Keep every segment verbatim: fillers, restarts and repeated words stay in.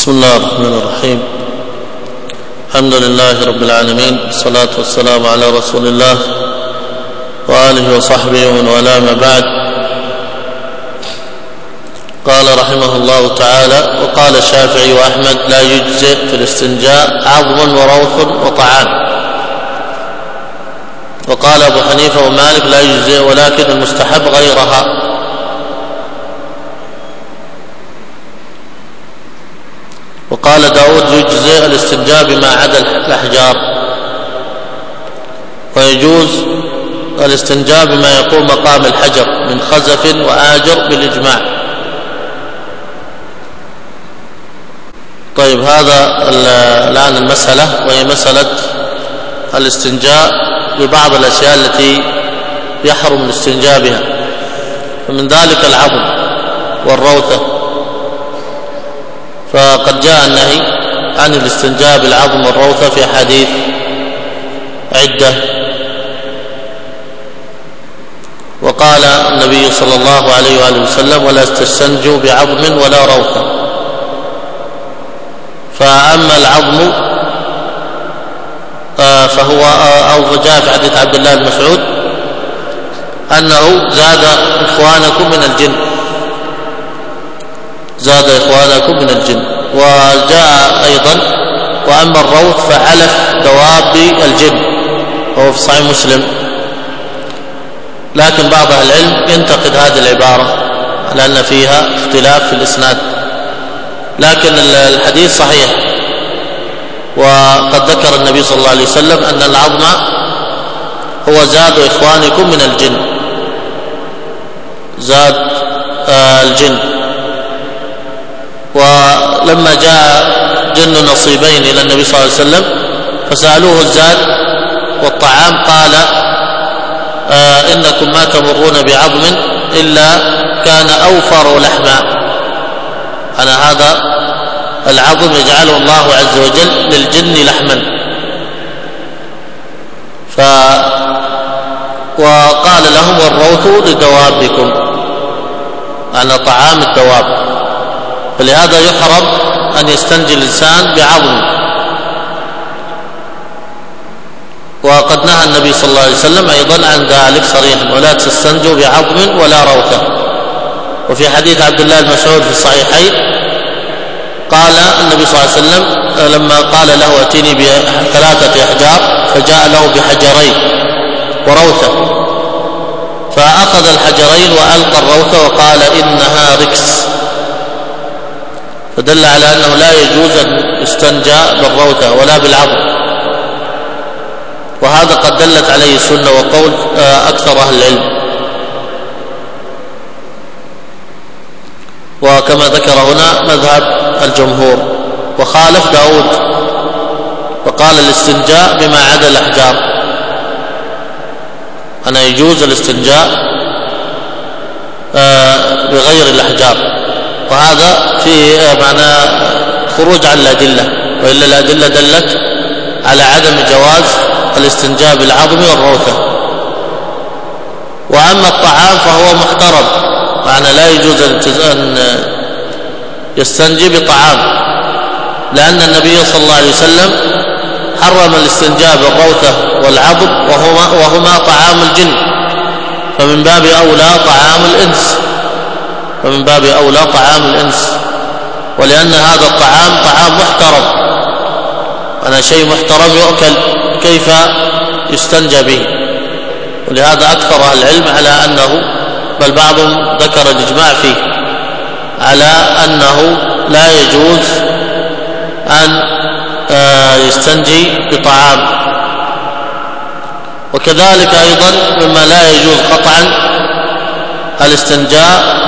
بسم الله الرحمن الرحيم. الحمد لله رب العالمين، والصلاة والسلام على رسول الله وآله وصحبه ومن والاه، ما بعد. قال رحمه الله تعالى: وقال الشافعي وأحمد: لا يجزئ في الاستنجاء عظم وروث وطعام. وقال أبو حنيفة ومالك: لا يجزئ ولكن المستحب غيرها. وقال داود: يجزئ الاستنجاء بما عدا الأحجار، ويجوز الاستنجاء بما يقوم مقام الحجر من خزف وآجر بالإجماع. طيب، هذا الآن المسألة، وهي مسألة الاستنجاء ببعض الأشياء التي يحرم الاستنجاء بها، ومن ذلك العظم والروثة. فقد جاء النهي عن الاستنجاء بالعظم والروثة في أحاديث عدة. وقال النبي صلى الله عليه وآله وسلم: ولا تستنجوا بعظم ولا روثة. فأما العظم فهو أو جاء في حديث عبد الله بن مسعود أنه زاد إخوانكم من الجن زاد إخوانكم من الجن. وجاء أيضا: وأما الروث فعلف دواب الجن، وهو في صحيح مسلم. لكن بعض أهل العلم ينتقد هذه العبارة لأن فيها اختلاف في الإسناد، لكن الحديث صحيح. وقد ذكر النبي صلى الله عليه وسلم أن العظم هو زاد إخوانكم من الجن، زاد آه الجن. ولما جاء جن نصيبين إلى النبي صلى الله عليه وسلم فسألوه الزاد والطعام، قال: آه إنكم ما تمرون بعظم إلا كان أوفر لحما. أنا هذا العظم يجعله الله عز وجل للجن لحما. ف وقال لهم: والروث لدوابكم، أنا طعام الدواب. فلهذا يحرم أن يستنجي الإنسان بعظم. وقد نهى النبي صلى الله عليه وسلم أيضا عن ذلك صريحا: ولا تستنجوا بعظم ولا روثة. وفي حديث عبد الله بن مسعود في الصحيحين قال النبي صلى الله عليه وسلم لما قال له: ائتني بثلاثة أحجار، فجاء له بحجرين وروثة، فأخذ الحجرين وألقى الروثة وقال: إنها ركس. فدل على أنه لا يجوز أن يستنجى بالروثة ولا بالعظم، وهذا قد دلت عليه السنة وقول أكثر أهل العلم. وكما ذكر هنا مذهب الجمهور. وخالف داود وقال: الاستنجاء بما عدا الأحجار، أنا يجوز الاستنجاء بغير الأحجار. وهذا في معنى خروج عن الأدلة، وإلا الأدلة دلت على عدم جواز الاستنجاء بالعظم والروثة. وأما الطعام فهو محترم، معنى لا يجوز أن يستنجي بطعام، لأن النبي صلى الله عليه وسلم حرم الاستنجاء بالروثة والعظم وهما, وهما طعام الجن، فمن باب أولى طعام الإنس فمن باب أولى طعام الإنس ولأن هذا الطعام طعام محترم، أنا شيء محترم يؤكل، كيف يستنجى به؟ ولهذا أكثر أهل العلم على أنه، بل بعضهم ذكر الإجماع فيه على أنه لا يجوز أن يستنجي بطعام. وكذلك أيضا مما لا يجوز قطعا الاستنجاء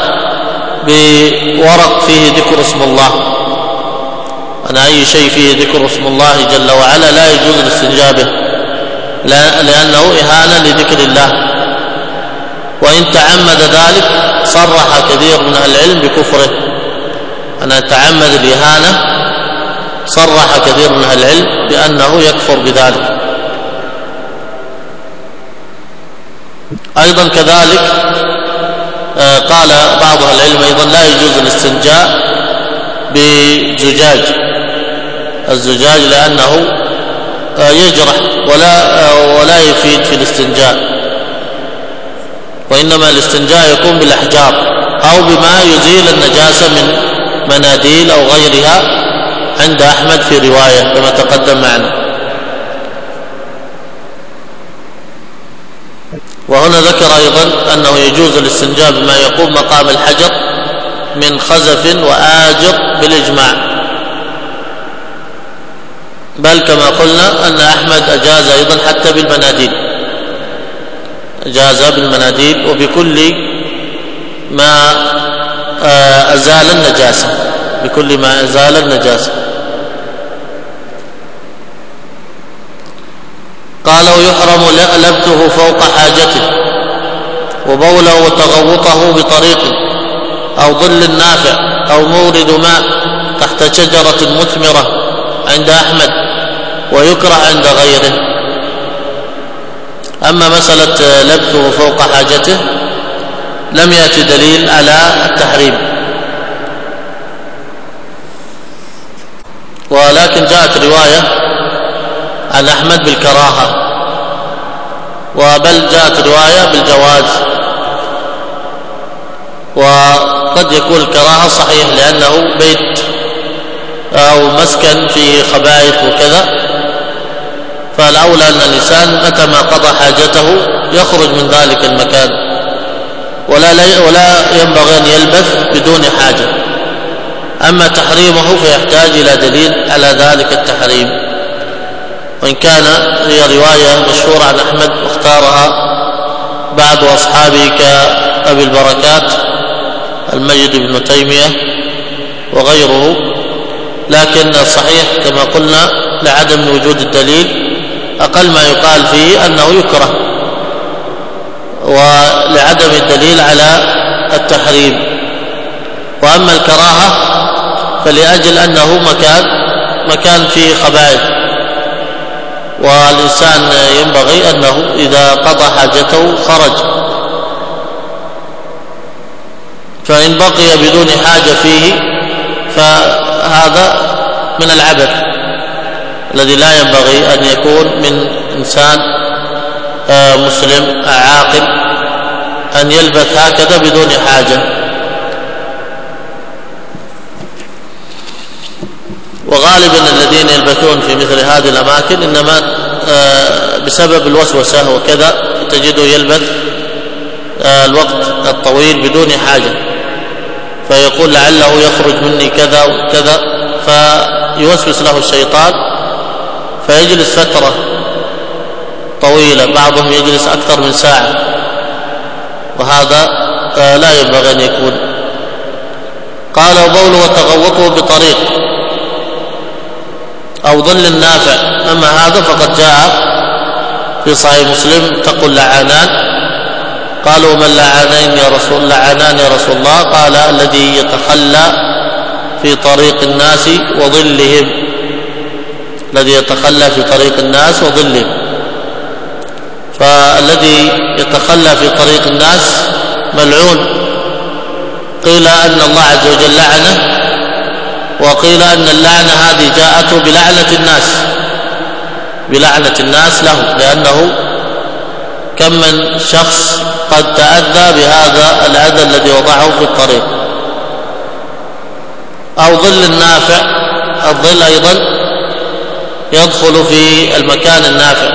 بورق فيه ذكر اسم الله. أنا أي شيء فيه ذكر اسم الله جل وعلا لا يجوز الاستنجاء به، لأنه إهانة لذكر الله. وإن تعمد ذلك صرح كثير من أهل العلم بكفره. أنا تعمد الإهانة صرح كثير من أهل العلم بأنه يكفر بذلك. أيضا كذلك قال بعض أهل العلم أيضا: لا يجوز الاستنجاء بزجاج، الزجاج لأنه يجرح ولا ولا يفيد في الاستنجاء، وإنما الاستنجاء يكون بالأحجار أو بما يزيل النجاسة من مناديل أو غيرها عند أحمد في رواية كما تقدم معنا. وهنا ذكر أيضا أنه يجوز الاستنجاء بما يقوم مقام الحجر من خزف وآجر بالإجماع، بل كما قلنا أن أحمد أجاز أيضا حتى بالمناديل، أجاز بالمناديل وبكل ما أزال النجاسة، بكل ما أزال النجاسة. قال ويحرم لبته فوق حاجته وبوله وتغوطه بطريق أو ظل نافع أو مورد ماء تحت شجرة مثمرة عند أحمد، ويكره عند غيره. أما مسألة لبته فوق حاجته لم يأتي دليل على التحريم، ولكن جاءت رواية عن أحمد بالكراهة، وبل جاءت رواية بالجواز، وقد يكون الكراهة صحيح لأنه بيت أو مسكن فيه خبائث وكذا، فالأولى أن الإنسان متى ما قضى حاجته يخرج من ذلك المكان، ولا, ولا ينبغي أن يلبث بدون حاجة. أما تحريمه فيحتاج إلى دليل على ذلك التحريم، وإن كان هي رواية مشهورة عن أحمد واختارها بعض أصحابه كأبي البركات المجد بن تيمية وغيره، لكن الصحيح كما قلنا لعدم وجود الدليل أقل ما يقال فيه أنه يكره، ولعدم الدليل على التحريم. وأما الكراهة فلأجل أنه مكان مكان فيه خبائث، والإنسان ينبغي أنه إذا قضى حاجته خرج، فإن بقي بدون حاجة فيه فهذا من العبث الذي لا ينبغي أن يكون من إنسان مسلم عاقل أن يلبث هكذا بدون حاجة. وغالبا الذين يلبثون في مثل هذه الأماكن إنما بسبب الوسوسة وكذا، تجده يلبث الوقت الطويل بدون حاجة، فيقول لعله يخرج مني كذا وكذا، فيوسوس له الشيطان فيجلس فترة طويلة، بعضهم يجلس أكثر من ساعة، وهذا لا ينبغي أن يكون. قال وبول وتغوطه بطريق أو ظل نافع، أما هذا فقد جاء في صحيح مسلم تقول لعانان، قالوا من لعانين يا رسول لعانان يا رسول الله؟ قال الذي يتخلى في طريق الناس وظلهم، الذي يتخلى في طريق الناس وظلهم. فالذي يتخلى في طريق الناس ملعون، قيل أن الله عز وجل لعنه، وقيل أن اللعنة هذه جاءته بلعنة الناس بلعنة الناس له، لأنه كم من شخص قد تأذى بهذا الأذى الذي وضعه في الطريق. أو ظل النافع، الظل أيضا يدخل في المكان النافع،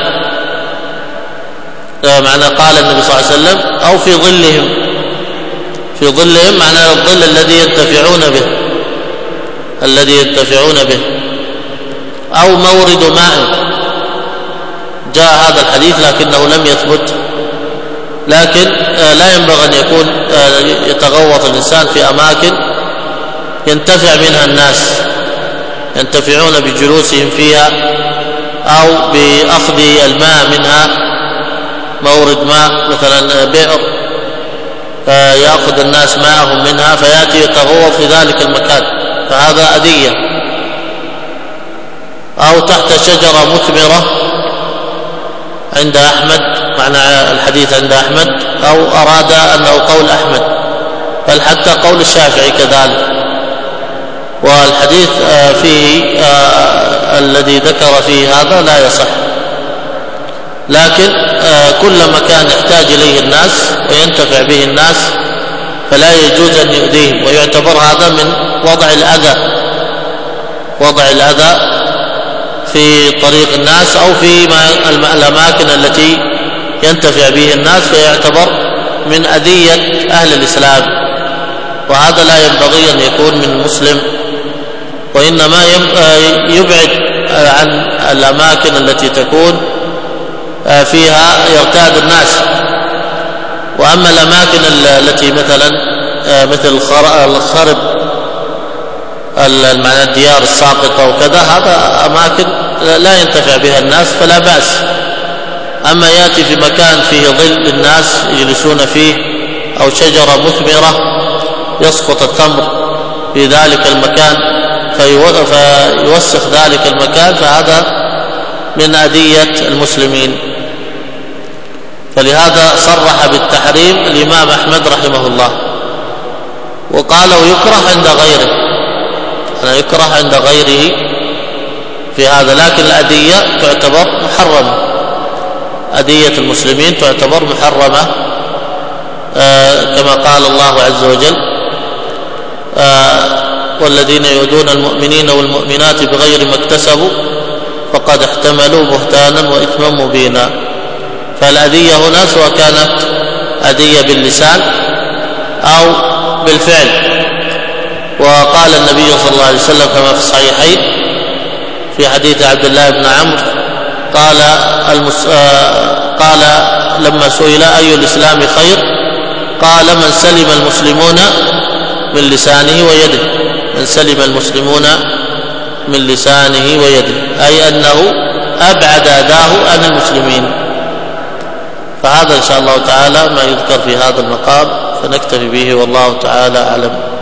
معنى قال النبي صلى الله عليه وسلم أو في ظلهم، في ظلهم معنى الظل الذي ينتفعون به الذي ينتفعون به أو مورد ماء. جاء هذا الحديث لكنه لم يثبت، لكن لا ينبغي أن يكون يتغوط الإنسان في أماكن ينتفع منها الناس، ينتفعون بجلوسهم فيها أو بأخذ الماء منها، مورد ماء مثلا بئر يأخذ الناس ماءهم منها فيأتي يتغوط في ذلك المكان، فهذا أذية. أو تحت شجرة مثمرة عند أحمد، معنى الحديث عند أحمد، أو أراد أنه قول أحمد، بل حتى قول الشافعي كذلك، والحديث فيه الذي ذكر فيه هذا لا يصح، لكن كل مكان يحتاج إليه الناس وينتفع به الناس فلا يجوز أن يؤذيهم، ويعتبر هذا من وضع الأذى وضع الأذى في طريق الناس أو في الأماكن التي ينتفع به الناس، فيعتبر من أذية أهل الإسلام، وهذا لا ينبغي أن يكون من المسلم، وإنما يبعد عن الأماكن التي تكون فيها يرتاد الناس. وأما الأماكن التي مثلا مثل الخرب المعنى الديار الساقطة وكذا، هذا أماكن لا ينتفع بها الناس فلا بأس. أما يأتي في مكان فيه ظل الناس يجلسون فيه أو شجرة مثمرة يسقط التمر في ذلك المكان فيوسخ ذلك المكان، فهذا من أذية المسلمين. فلهذا صرح بالتحريم الإمام أحمد رحمه الله، وقال ويكره عند غيره، أنا يكره عند غيره في هذا، لكن الأذية تعتبر محرمة، أذية المسلمين تعتبر محرمة آه كما قال الله عز وجل آه والذين يؤذون المؤمنين والمؤمنات بغير ما اكتسبوا فقد احتملوا بهتانا وإثما مبينا. فالأذية هنا سواء كانت أذية باللسان أو بالفعل. وقال النبي صلى الله عليه وسلم كما في الصحيحين في حديث عبد الله بن عمرو قال المس... قال لما سئل أي الإسلام خير قال من سلم المسلمون من لسانه ويده، من سلم المسلمون من لسانه ويده، أي أنه أبعد أذاه عن المسلمين. فهذا إن شاء الله تعالى ما يذكر في هذا المقام، فنكتفي به والله تعالى أعلم.